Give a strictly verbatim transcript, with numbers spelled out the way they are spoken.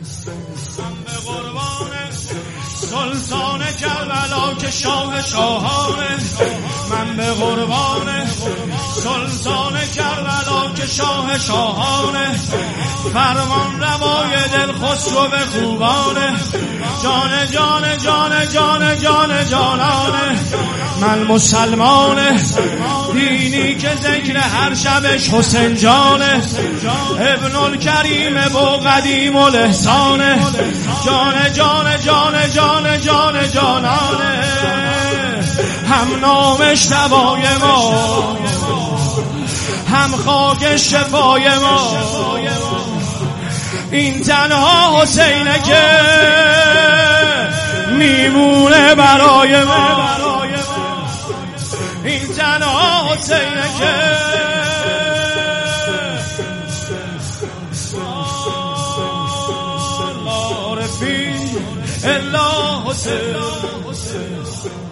من به قربان سلطان کربلا که شاه شاهانه، من به قربان سلطان کربلا که شاه شاهانه، فرمان روای دل خسرو به خوبانه، جان جان جان جان جان جانانه. من مسلمانه دینی که ذکر هر شبش حسین جانه، ابن الکریم بو قدیم الاحسانه، جان جان جان جان جان جانانه. هم نامش دوای ما، هم خاک شفای ما، این تنها حسینه که میمونه برای ما، این تنها حسینه که الله رفیع الله حسین.